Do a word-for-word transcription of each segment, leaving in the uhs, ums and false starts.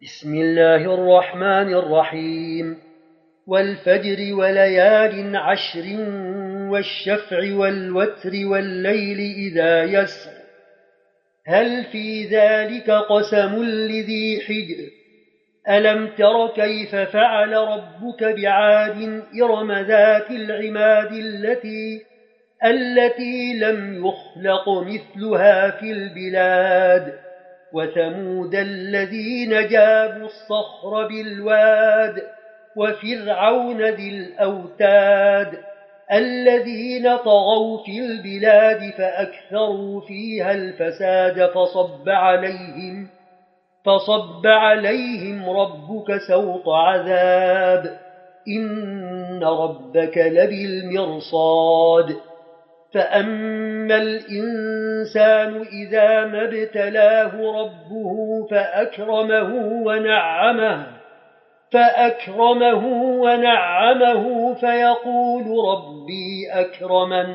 بسم الله الرحمن الرحيم والفجر وليال عشر والشفع والوتر والليل إذا يسر هل في ذلك قسم لذي حجر ألم تر كيف فعل ربك بعاد إرم ذات العماد التي التي لم يخلق مثلها في البلاد وثمود الذين جابوا الصخر بالواد وفرعون ذي الأوتاد الذين طغوا في البلاد فأكثروا فيها الفساد فصب عليهم فصب عليهم ربك سوط عذاب إن ربك لبالمرصاد فأما الإنسان إذا ما ابتلاه ربه فأكرمه ونعمه فأكرمه ونعمه فيقول ربي أكرمن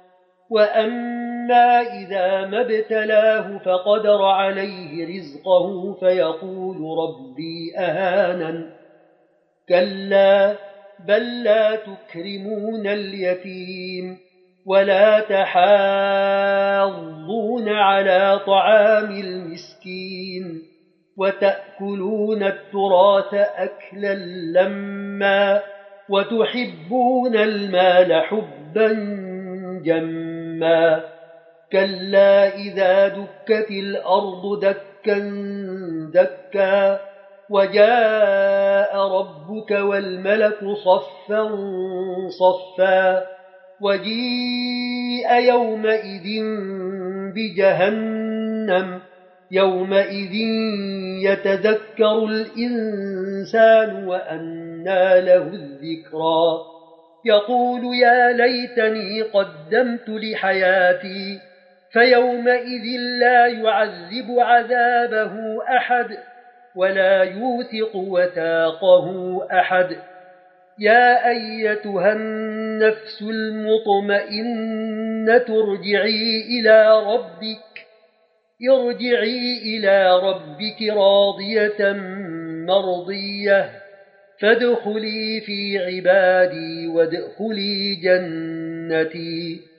وأما إذا ما ابتلاه فقدر عليه رزقه فيقول ربي أهانن كلا بل لا تكرمون اليتيم ولا تحاضون على طعام المسكين وتأكلون التراث أكلا لما وتحبون المال حبا جما كلا إذا دكت الأرض دكا دكا وجاء ربك والملك صفا صفا وجيء يومئذ بجهنم يومئذ يتذكر الإنسان وأنى له الذكرى يقول يا ليتني قدمت لحياتي فيومئذ لا يعذب عذابه أحد ولا يوثق وثاقه أحد يا أيتها النفس المطمئنة ارجعي إلى ربك ارجعي إلى ربك راضية مرضية فادخلي في عبادي وادخلي جنتي